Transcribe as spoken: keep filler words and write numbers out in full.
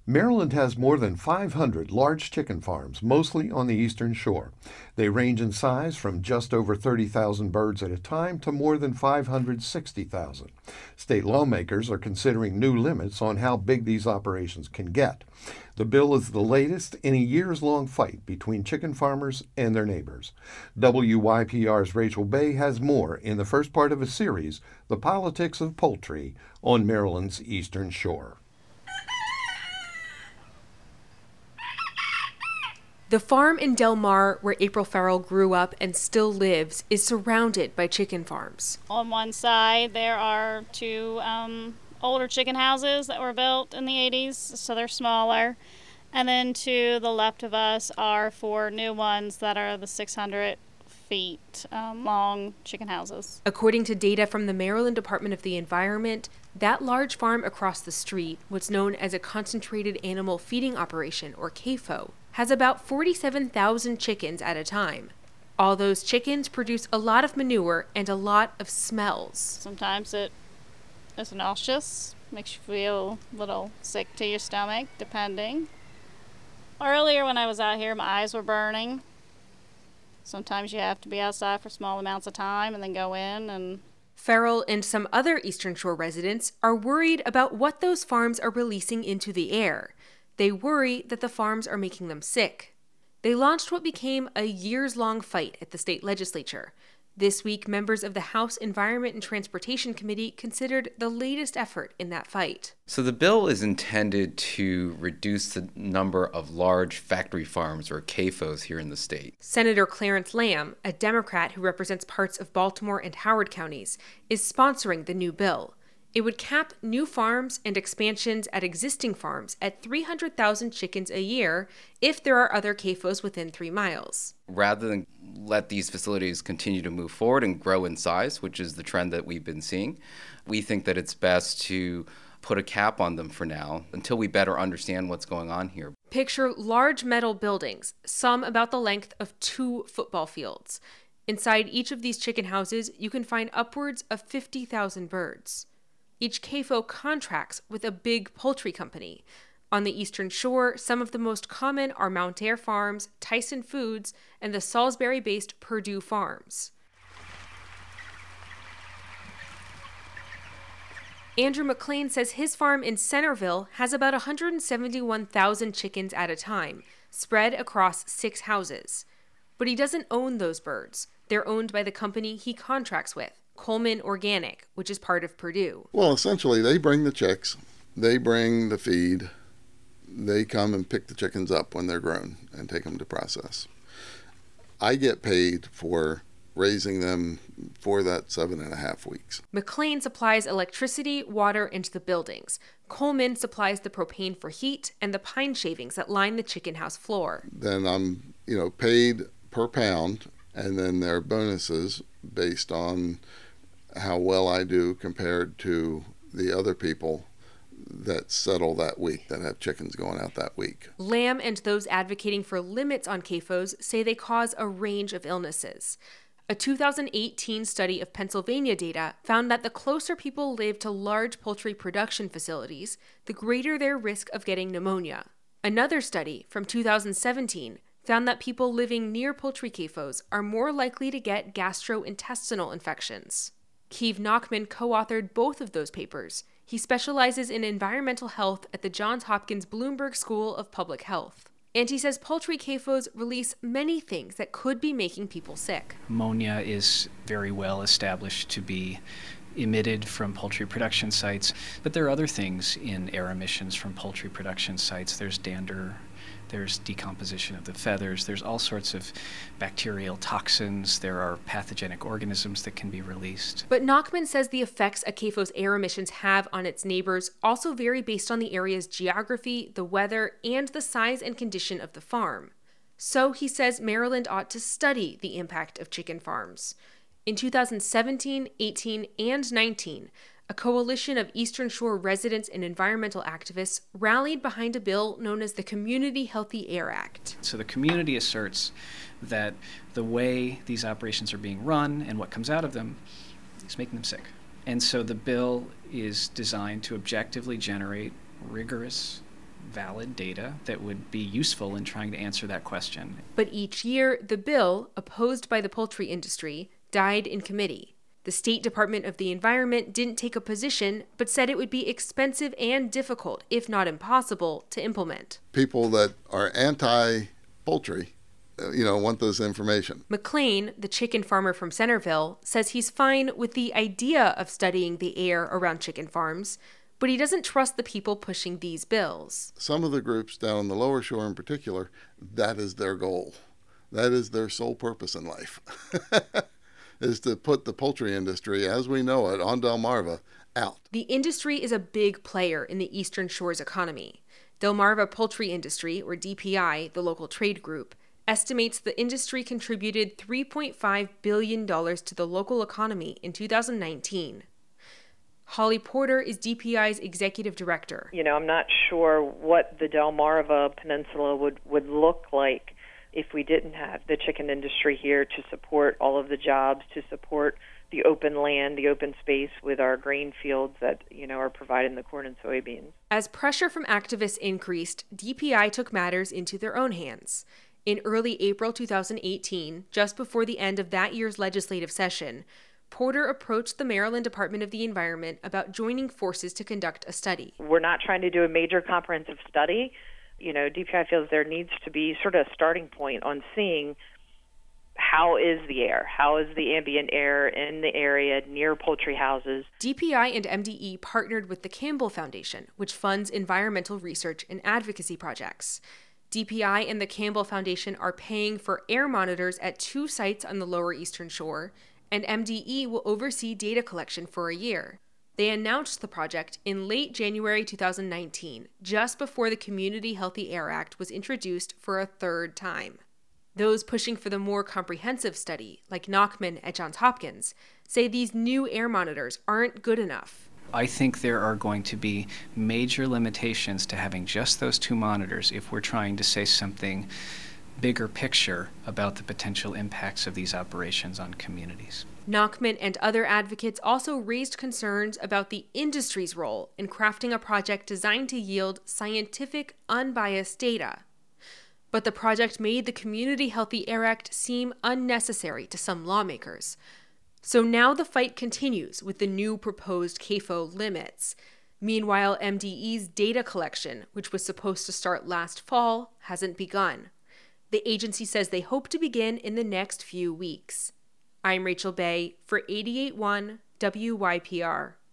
Maryland has more than five hundred large chicken farms, mostly on the eastern shore. They range in size from just over thirty thousand birds at a time to more than five hundred sixty thousand. State lawmakers are considering new limits on how big these operations can get. The bill is the latest in a years-long fight between chicken farmers and their neighbors. W Y P R's Rachel Bay has more in the first part of a series, The Politics of Poultry, on Maryland's eastern shore. The farm in Del Mar, where April Farrell grew up and still lives, is surrounded by chicken farms. On one side, there are two um, older chicken houses that were built in the eighties, so they're smaller. And then to the left of us are four new ones that are the six hundred feet um, long chicken houses. According to data from the Maryland Department of the Environment, that large farm across the street, what's known as a Concentrated Animal Feeding Operation, or C A F O, has about forty-seven thousand chickens at a time. All those chickens produce a lot of manure and a lot of smells. Sometimes it is nauseous, makes you feel a little sick to your stomach, depending. Earlier when I was out here, my eyes were burning. Sometimes you have to be outside for small amounts of time and then go in and... Farrell and some other Eastern Shore residents are worried about what those farms are releasing into the air. They worry that the farms are making them sick. They launched what became a years-long fight at the state legislature. This week, members of the House Environment and Transportation Committee considered the latest effort in that fight. So the bill is intended to reduce the number of large factory farms, or C A F Os, here in the state. Senator Clarence Lamb, a Democrat who represents parts of Baltimore and Howard counties, is sponsoring the new bill. It would cap new farms and expansions at existing farms at three hundred thousand chickens a year if there are other C A F Os within three miles. Rather than let these facilities continue to move forward and grow in size, which is the trend that we've been seeing, we think that it's best to put a cap on them for now until we better understand what's going on here. Picture large metal buildings, some about the length of two football fields. Inside each of these chicken houses, you can find upwards of fifty thousand birds. Each C A F O contracts with a big poultry company. On the Eastern Shore, some of the most common are Mount Air Farms, Tyson Foods, and the Salisbury-based Perdue Farms. Andrew McLean says his farm in Centerville has about one hundred seventy-one thousand chickens at a time, spread across six houses. But he doesn't own those birds. They're owned by the company he contracts with, Coleman Organic, which is part of Perdue. Well, essentially, they bring the chicks, they bring the feed, they come and pick the chickens up when they're grown and take them to process. I get paid for raising them for that seven and a half weeks. McLean supplies electricity, water, and the buildings. Coleman supplies the propane for heat and the pine shavings that line the chicken house floor. Then I'm, you know, paid per pound, and then there are bonuses based on how well I do compared to the other people that settle that week, that have chickens going out that week. Lamb and those advocating for limits on C A F Os say they cause a range of illnesses. A two thousand eighteen study of Pennsylvania data found that the closer people live to large poultry production facilities, the greater their risk of getting pneumonia. Another study from two thousand seventeen found that people living near poultry C A F Os are more likely to get gastrointestinal infections. Keeve Nachman co-authored both of those papers. He specializes in environmental health at the Johns Hopkins Bloomberg School of Public Health. And he says poultry C A F Os release many things that could be making people sick. Ammonia is very well established to be emitted from poultry production sites, but there are other things in air emissions from poultry production sites. There's dander, there's decomposition of the feathers, there's all sorts of bacterial toxins, there are pathogenic organisms that can be released. But Nachman says the effects a C A F O's air emissions have on its neighbors also vary based on the area's geography, the weather, and the size and condition of the farm. So he says Maryland ought to study the impact of chicken farms. In two thousand seventeen, eighteen, and nineteen, a coalition of Eastern Shore residents and environmental activists rallied behind a bill known as the Community Healthy Air Act. So the community asserts that the way these operations are being run and what comes out of them is making them sick. And so the bill is designed to objectively generate rigorous, valid data that would be useful in trying to answer that question. But each year, the bill, opposed by the poultry industry, died in committee. The State Department of the Environment didn't take a position, but said it would be expensive and difficult, if not impossible, to implement. People that are anti-poultry, you know, want this information. McLean, the chicken farmer from Centerville, says he's fine with the idea of studying the air around chicken farms, but he doesn't trust the people pushing these bills. Some of the groups down on the lower shore in particular, that is their goal. That is their sole purpose in life, is to put the poultry industry, as we know it, on Delmarva out. The industry is a big player in the Eastern Shore's economy. Delmarva Poultry Industry, or D P I, the local trade group, estimates the industry contributed three point five billion dollars to the local economy in two thousand nineteen. Holly Porter is D P I's executive director. You know, I'm not sure what the Delmarva Peninsula would, would look like if we didn't have the chicken industry here to support all of the jobs, to support the open land, the open space with our grain fields that, you know, are providing the corn and soybeans. As pressure from activists increased, D P I took matters into their own hands. In early April two thousand eighteen, just before the end of that year's legislative session, Porter approached the Maryland Department of the Environment about joining forces to conduct a study. We're not trying to do a major comprehensive study. You know, D P I feels there needs to be sort of a starting point on seeing how is the air, how is the ambient air in the area near poultry houses. D P I and M D E partnered with the Campbell Foundation, which funds environmental research and advocacy projects. D P I and the Campbell Foundation are paying for air monitors at two sites on the lower Eastern Shore, and M D E will oversee data collection for a year. They announced the project in late January two thousand nineteen, just before the Community Healthy Air Act was introduced for a third time. Those pushing for the more comprehensive study, like Nachman at Johns Hopkins, say these new air monitors aren't good enough. I think there are going to be major limitations to having just those two monitors if we're trying to say something bigger picture about the potential impacts of these operations on communities. Nachman and other advocates also raised concerns about the industry's role in crafting a project designed to yield scientific, unbiased data. But the project made the Community Healthy Air Act seem unnecessary to some lawmakers. So now the fight continues with the new proposed C A F O limits. Meanwhile, M D E's data collection, which was supposed to start last fall, hasn't begun. The agency says they hope to begin in the next few weeks. I'm Rachel Bay for eighty-eight point one W Y P R.